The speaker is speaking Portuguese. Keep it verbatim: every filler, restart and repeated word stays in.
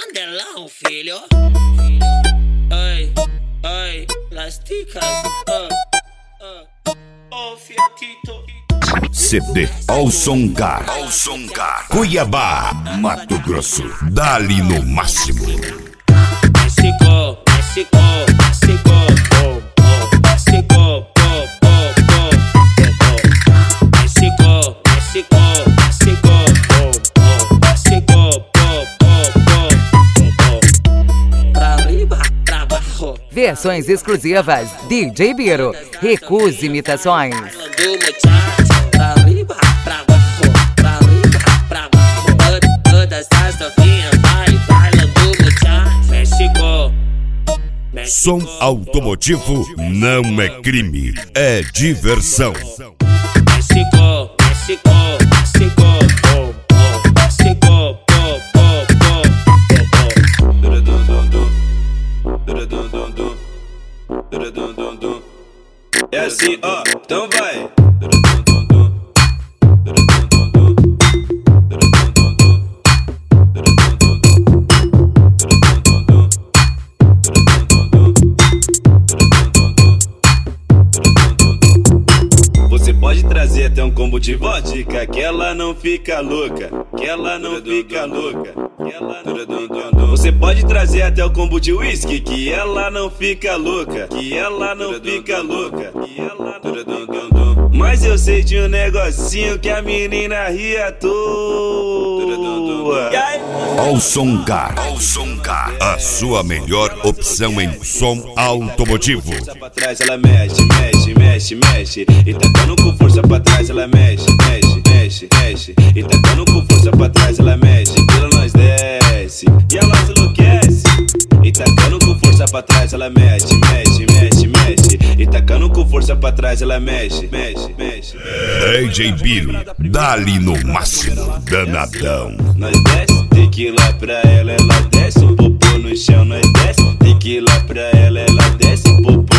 Mandelão, filho. Ai, ai, las ticas. Ah, ah. Oh, Fiatito. C D Alçongar, Cuiabá, Mato Grosso. Dali no máximo. México, México, México, oh, oh, México, oh, oh, oh, oh, México, México, México, oh, oh, México, oh, oh, oh, oh. Pra arriba, pra abaixo. Versões exclusivas D J Biro, Recuse Imitações. Pra arriba, pra abaixo, pra arriba, pra abaixo. Todas as novinhas vai bailando muchacho. México. Som automotivo não é crime, é diversão. México, México, México, oh, oh, México, oh, oh, oh, oh. É assim, ó, então vai. Você pode trazer até um combo de vodka, que ela não fica louca, que ela não fica louca, que ela não fica louca. Você pode trazer até o combo de whisky, que ela não fica louca, que ela não fica louca, que ela não fica louca. Mas eu sei de um negocinho que a menina ri à toa. Alçongar, a sua melhor opção em som automotivo. Pra trás ela mexe, mexe, mexe, mexe. E tacando com força pra trás ela mexe, mexe, mexe, mexe. E tacando com força pra trás ela mexe. Pela nós desce e ela se enlouquece. E tacando com força pra trás ela mexe, mexe, mexe, mexe. E tacando com força pra trás ela mexe, mexe, mexe. D J Biro, dali no máximo, danadão. Nós desce, tequila pra ela, ela desce. Um popô no chão, nós desce, tequila pra ela, ela desce. Um popô